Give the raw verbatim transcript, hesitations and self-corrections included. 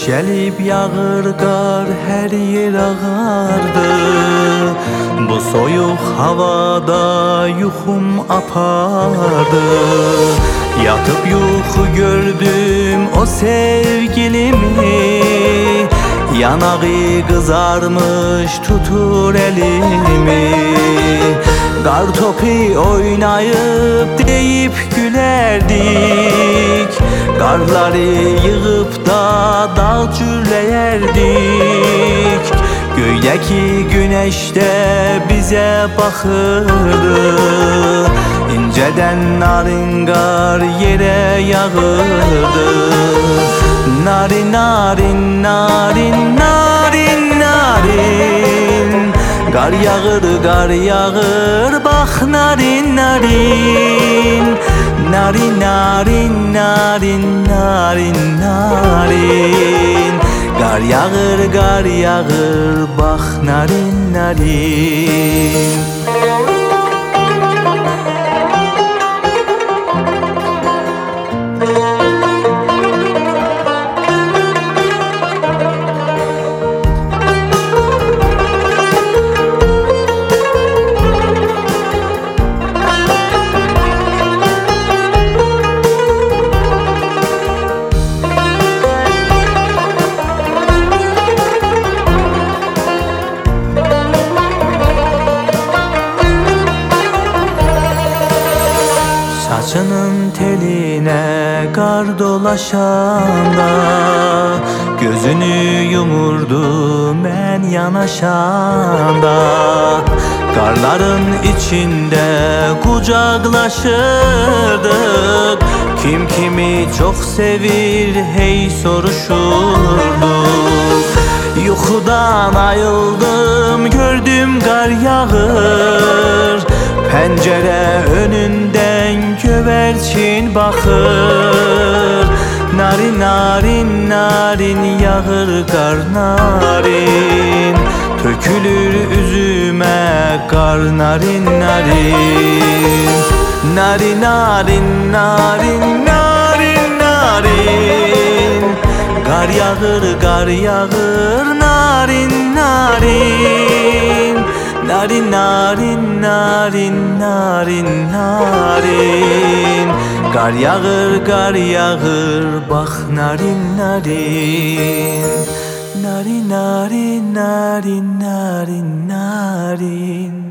Gelip yağır kar, her yer ağardı. Bu soyuq havada yuxum apardı. Yatıp yuxu gördüm o sevgilimi. Yanağı kızarmış tutur elimi. Kar topu oynayıp deyip gülerdik. Karları yığıp da dağ cürleyerdik. Göydeki güneş de bize bakırdı. İnceden narin kar yere yağırdı. Narin narin narin narin narin. Kar yağır kar yağır bak narin narin. Narin narin narin narin narin. Kar yağır kar yağır bak narin narin. Saçının teline kar dolaşanda gözünü yumurdum ben yanaşanda. Karların içinde kucaklaşırdık. Kim kimi çok sevir hey soruşurduk. Yuxudan ayıldım gördüm kar yağır. Pencere önünden güvercin bakır. Narin narin narin yağır kar narin. Tökülür üzüme kar narin narin. Narin narin narin narin narin. Kar yağır kar yağır narin narin. Narin narin narin narin narin. Kar yağır kar yağır bak narin narin. Narin narin narin narin narin.